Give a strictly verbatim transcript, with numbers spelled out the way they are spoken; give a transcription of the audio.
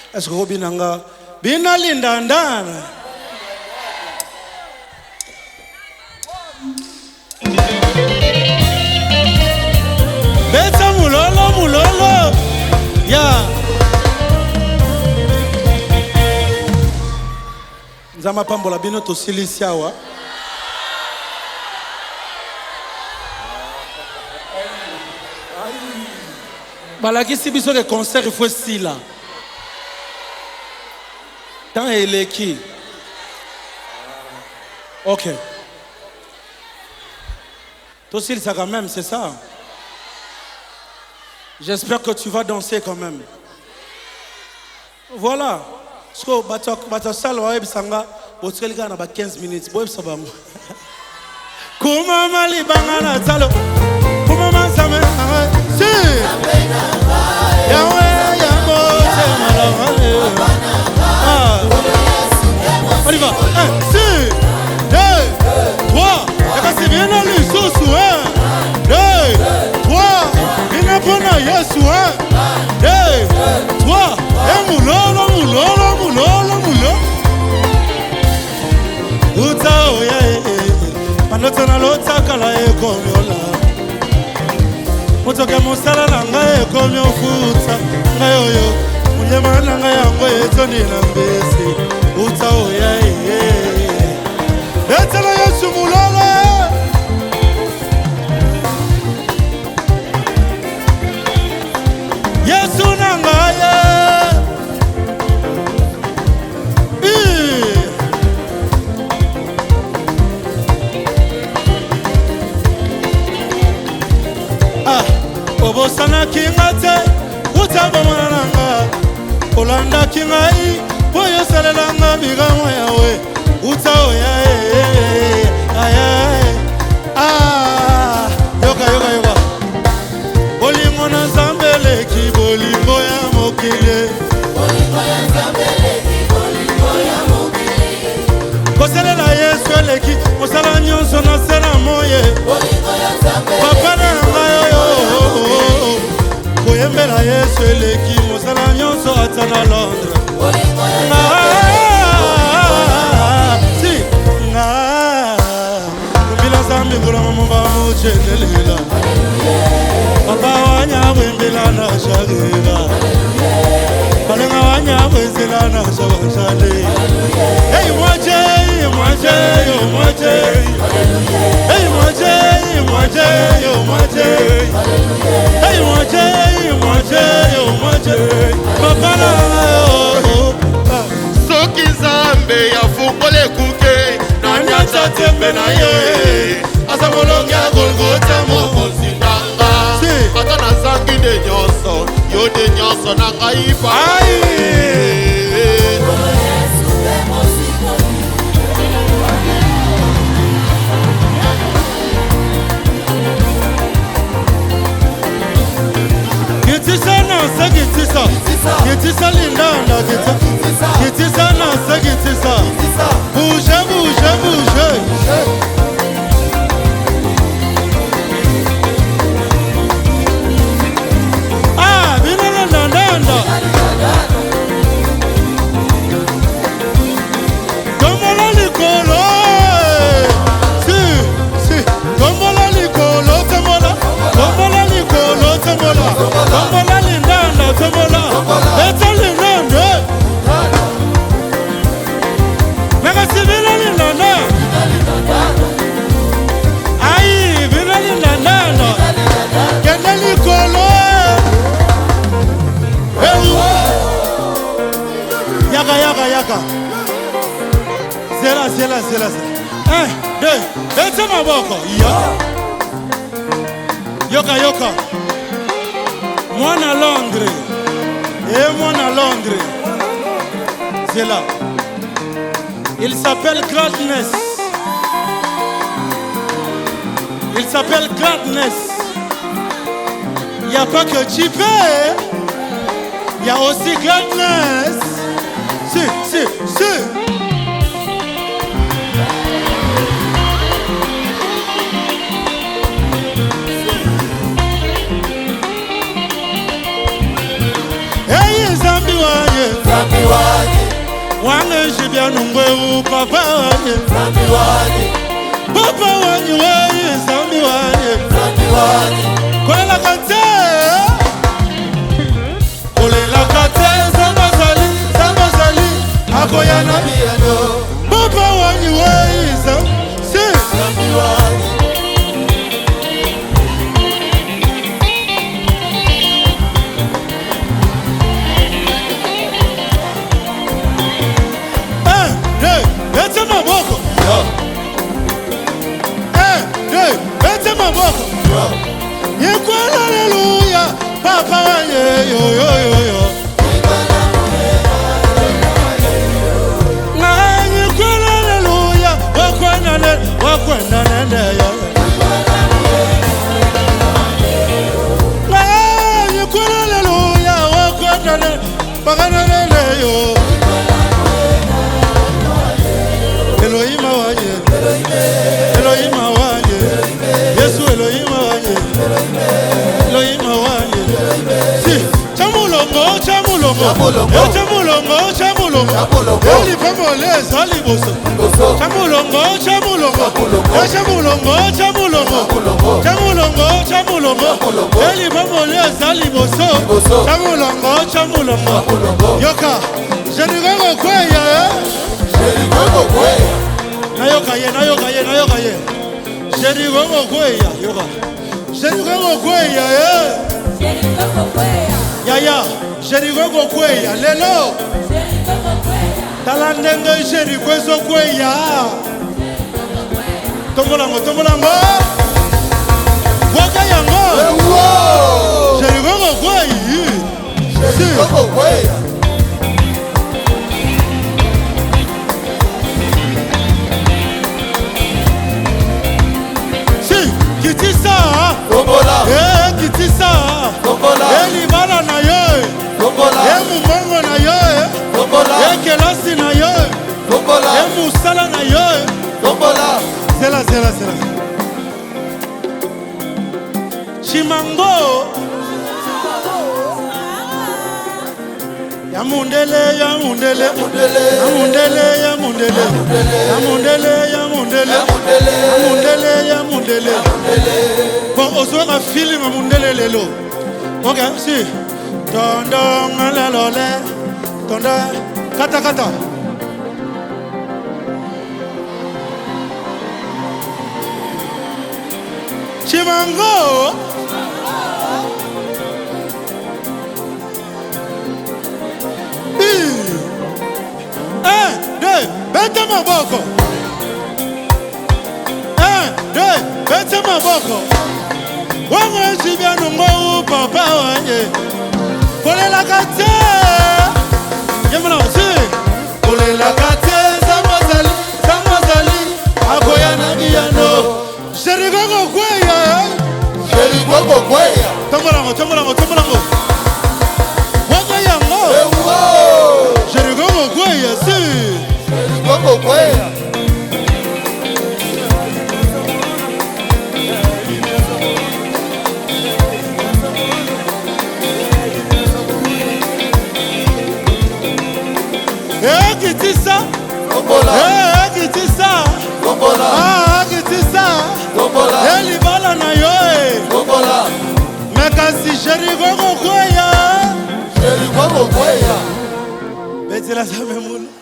Est-ce que Robinanga Bina Lindandana Beta mulolo mulolo ya Nzama pambola bino to silisiawa Balakisi biso le concert il faut si là Tant il est qui OK Toi aussi ça quand même c'est ça J'espère que tu vas danser quand même Voilà So batok batok salo web sanga botseli kana ba quinze minutes boy sabango Kuma mali bangana salo Kuma masame si Yawe yambo semala Ah On y va un si deux trois et que c'est bien dans le sous un deux trois ina bona yesu un deux trois et mulolo mulolo mulolo mulolo Uta oya Manotana lota kala e komyola Motoke mosala nanga e komyo futa Ngayoyo Munyema nanga yango etoni na mbesi Uta oya Etela yesu mulolo Yesu nanga ye Obosana kingate utaba mananga Olanda kingai boyo salelanga bigamo yawe utao ya aya ah yoga yoga yoga Bolingo na zambele ki bolingo ya mokile Bolingo ya zambele ki bolingo ya mokile Kosele la yesu eleki osala nyonso na sena moye Bolingo ya zambele Papa na ngayo Koyembela yesu eleki mosala nyonso ata na Londres Si nga Kumbila zambi ngula mamumba muchendelela Papa wanya wembela na shagera Balenga wanya wenzela na shabashale Hey mwaje, mwaje, yo mwaje Hey mwaje, mwaje, yo mwaje Hey mwaje, mwaje, yo mwaje Papa na yo Soki zambe ya fukole kuke Nani atatembe na ye Asa molongi ya golgota moko zindanga Kata na zangi de nyoso Yo de nyoso na kaipa Gitisa na sa gitisa Gitisa lindanda gitisa Gitisa na sa gitisa Bouge, bouge, bouge Ah, bina lindanda Como la licolo Si, si Como la licolo temola Como la licolo temola Como la lindanda temola Eta lindanda Mega si bina lindanda Ay, bina lindanda Kenda licolo Yaka, yaka, yaka Zela, zela, zela Un, deux, bete maboko Yoka Yoka, yoka Mwana Londres Et mwana Londres Zela Il s'appelle Gladness Il s'appelle Gladness Il n'y a pas que Chipé Il y a aussi Gladness Si, si, si Hey, Zambi, Zambi wanye Wange shibya nungwe u papa wanye Zambi wanye Papa wanye wanye Zambi wanye Zambi wanye Kolela kate Kolela kate Zambazali Zambazali Akoya na Biyano Papa wanye wanye Zambi wanye Bete maboko Eh, hey, bete maboko Yekwa hallelujah Papa wanye yo yo yo yo Na yekwa hallelujah Wakwa nane, wakwa nane yo Na yekwa hallelujah Wakwa nane, wakwa nane yo Elohim wanye, Elohim wanye, Yesu Elohim wanye, Elohim wanye. Si, chamulongo, chamulongo, yo chamulongo, chamulongo, eli pamole sali boso. Chamulongo, chamulongo, yo chamulongo, chamulongo, chamulongo, chamulongo, eli pamole sali boso. Chamulongo, chamulongo, yoka, jenigongo kweya. Nayoka ye, nayoka ye, nayoka ye. Jeri gongo kweya, yoka. Jeri gongo kweya, eh. Jeri gongo kweya. Ya ya, jeri gongo kweya, lelo. Jeri gongo kweya. Talandenge jeri kwezo kweya. Tombolango, tombolango. Waka yango. Jeri gongo kweya. Jeri gongo kweya. Kitisa, Tombola, eh kitisa, Tombola, eh libala na yo, Tombola, eh mumongo na yo, Tombola, eh kelasi na yo, Tombola, eh musala na yo, Tombola, zela zela zela. Chimango, ya mundele, ya mundele, ya mundele, ya mundele, ya mundele, ya mundele, ya mundele, ya mundele. Bon, oswaka film mundele lelo. Ok, si. Tondong lalole, tonda, kata kata. Chimango. Un, deux, bete maboko. Un, deux, bete maboko. Wango shibya nungo papa wanye. Kolela kate. Yemana si. Kolela kate zamazali, zamazali. Akoya na biyano. Jeri gongo kweya. Jeri gongo kweya. Tombolango, tombolango, tombolango. Wango yango. Jeri gongo kweya si. Jeri gongo kweya. Eh kitisa, Tombola, eh kitisa, Tombola, ah kitisa, Tombola, eh libala na yo eh, Tombola, mekasi jeri gongo kweya, Jeri gongo kweya. betela sa memula.